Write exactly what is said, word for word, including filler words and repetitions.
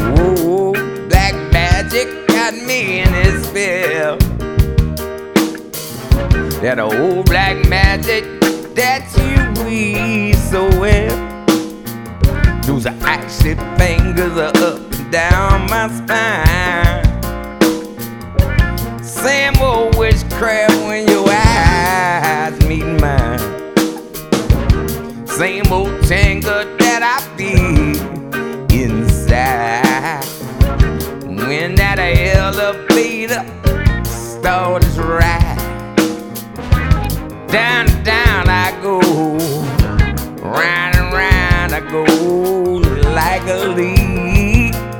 Whoa, black magic got me in his spell. That old black magic that you weave so well. Those icy fingers are up and down my spine. Same old witchcraft when your eyes meet mine. Same old tangle that I feel inside when that elevator starts right down